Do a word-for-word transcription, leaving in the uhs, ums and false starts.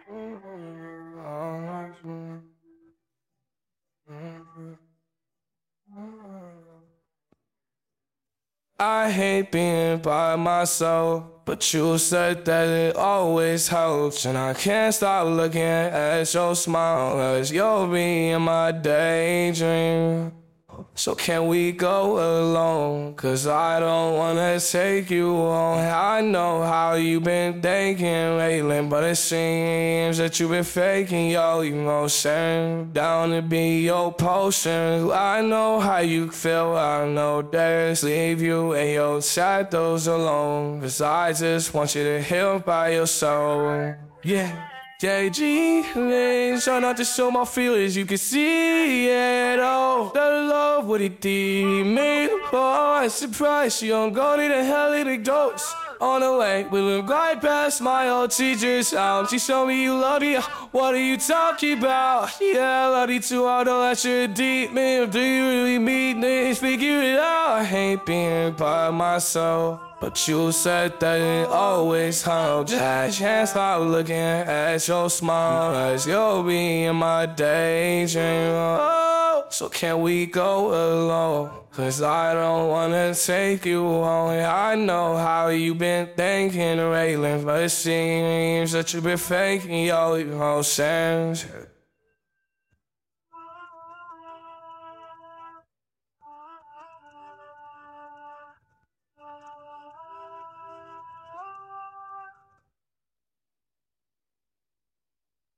I hate being by myself, but you said that it always helps. And I can't stop looking at your smile as you'll be in my daydream. So can we go alone? Cause I don't wanna take you home. I know how you been thinking lately, but it seems that you been faking your emotion. Down to be your potion. I know how you feel, I know there's leave you and your shadows alone. Cause I just want you to heal by yourself. Yeah. J G, try not to show my feelings, you can see it all. The love what it did me. Oh, I'm surprised you don't go to the hell it goes. On the way, we look right past my old teacher's house. She showed me you love me, what are you talking about? Yeah, I love you too, I know that you're deep, man. Do you really mean this? Figure it out. I hate being by myself, but you said that it always helps. I can't stop looking at your smile as you'll be in my daydream. Oh, so can we go alone? Cause I don't wanna take you home. I know how you been thinking lately, but it seems that you been faking your emotions.